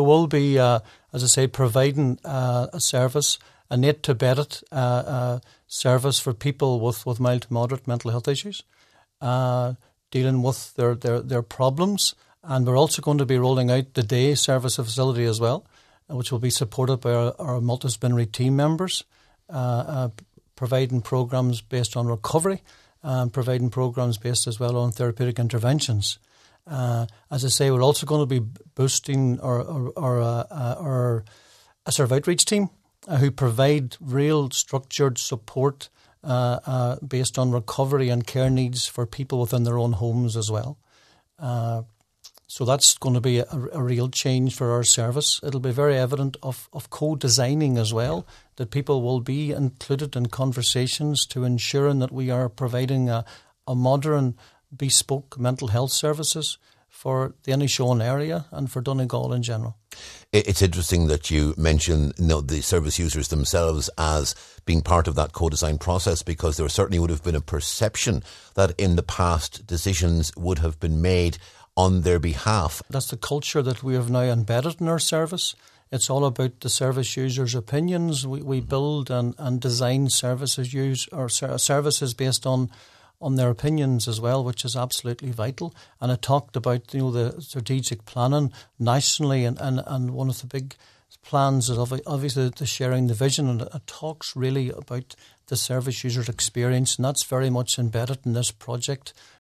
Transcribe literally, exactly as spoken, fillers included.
will be, uh, as I say, providing uh, a service, a net to bedded uh, uh, service for people with, with mild to moderate mental health issues, uh, dealing with their, their, their problems. And we're also going to be rolling out the day service facility as well, which will be supported by our, our multidisciplinary team members, uh, uh, providing programs based on recovery, and providing programs based as well on therapeutic interventions. Uh, as I say, we're also going to be boosting our, our, our, uh, uh, our a sort of outreach team uh, who provide real structured support uh, uh, based on recovery and care needs for people within their own homes as well. Uh, so that's going to be a, a real change for our service. It'll be very evident of, of co-designing as well, that people will be included in conversations to ensuring that we are providing a, a modern, bespoke mental health services for the Inishowen area and for Donegal in general. It's interesting that you mention you know, the service users themselves as being part of that co-design process, because there certainly would have been a perception that in the past decisions would have been made on their behalf. That's the culture that we have now embedded in our service. It's all about the service users' opinions. We, we build and, and design services use or services based on on their opinions as well, which is absolutely vital. And I talked about you know the strategic planning nationally, and, and, and one of the big plans is obviously the sharing the vision, and it talks really about the service user experience, and that's very much embedded in this project